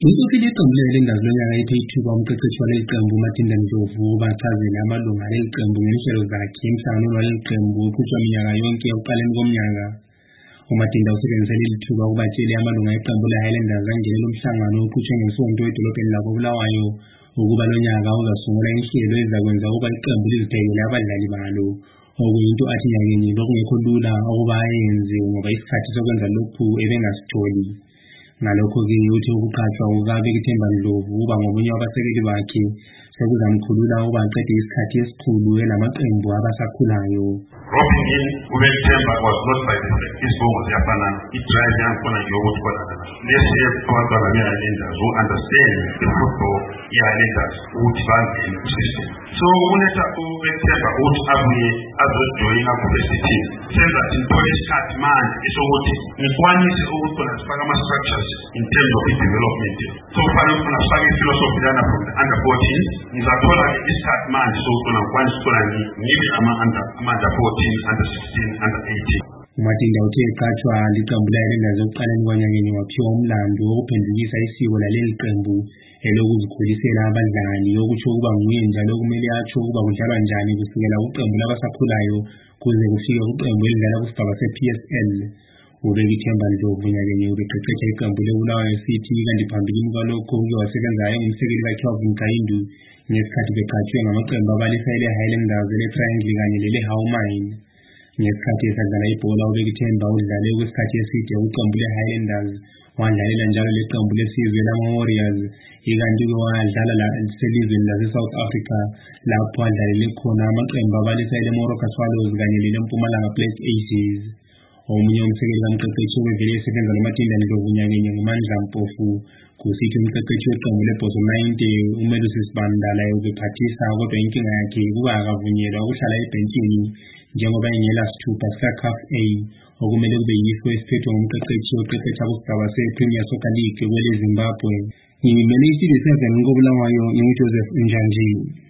Usukile iqembu lendazilonyaka iphethuka umqeqeshi waleli qembu uMatinda Ndlovu bachazela amalunga aleli qembu ngenhlelo zakhe emhlanganweni waleli qembu oqhutshwa minyaka yonke ekuqaleni komnyaka. uMatinda usebenzise leli thuba ukubatshela amalunga eqembu le-Highlanders angenela umhlangano oqhutshwe ngeSonto edolobheni lako Bulawayo ukuba lo nyaka uzasungula inhlelo ezakwenza ukuba iqembu lizithengele abadlali balo. Okuyinto athi nyakenye bekungekho lula ukuba ayenze ngoba isikhathi sokwenza lokhu ebengasitholi. Ngalokho-ke uthi ukuqhatshwa kukaBhekithemba Ndlovu uba ngomunye wabasekeli bakhe sekuzamkhulula ukuba aqede isikhathi esikhulu elamaqembu abasakhulayo. Dropping in uBhekithemba was not by mistake. Isibongo siyafana, i-drive yakhona ngiyokuthi kodwa let's have abantwana be-Highlanders who understand the football ye-Highlanders ukuthi bangene ku-system. So uletha uBhekithemba uthi abuye azojoyina ku-first team. Senza sithole isikhathi manje esokuthi ngikwanise ukuthi khona sifake ama-structures in terms of development. So kufanele khona sifake i-philosophy lana from the under 14. Ngizathola-ke isikhathi manje sokuthi ngikwanise ukuthola ngibe ama-under 14, under 16, under 18. uMatinda uthe eqatshwa liqembu le-Highlanders ekuqaleni kwanyakenye waphiwa umlando wokuphendukisa isiko laleli qembu elokuzikhulisela abadlali, okutsho ukuba nguye njalo okumele atsho ukuba kudlalwa njani kusukela kuqembu labasakhulayo kuze kufike kuqembu elidlala kusigaba se-PSL. uBhekithemba Ndlovu nyakenye ubeqeqesha iqembu leBulawayo City kanti phambilini kwalokho uke wasebenza engumsekeli kaKelvin Kaindu ngesikhathi beqatshwe ngamaqembu abalisa ele-Highlanders, ele-Triangle kanye lele-Howmine. Ngesikhathi esadlala ibhola uBhekithemba udlale kwesikhathi eside kuqembu le-Highlanders, wadlalela njalo leqembu lesizwe lama-Warriors, ikanti-ke wadlala selizweni lase-South Africa lapho adlalele khona amaqembu abalisa ele-Moroka Swallows kanye lele-Mpumalanga Black Aces. Omunye umsekeli kamqeqeshi obevele esebenza noMatinda Ndlovu nyakenye nguMandla Mpofu, kusithi umqeqeshi weqembu le-Bozo 90 uMelusi Sibandala ubephathisa kodwa inkinga yakhe kuba akavunyelwa ukuhlala ebhentshini njengoba engela sithupha sika-CAF A okumele kube yiso esiphethwe ngumqeqeshi oqeqesha kusigaba se-Premier Soccer League kwele Zimbabwe. Ngimele iStudio 7 koBulawayo, nginguJoseph Njanjini.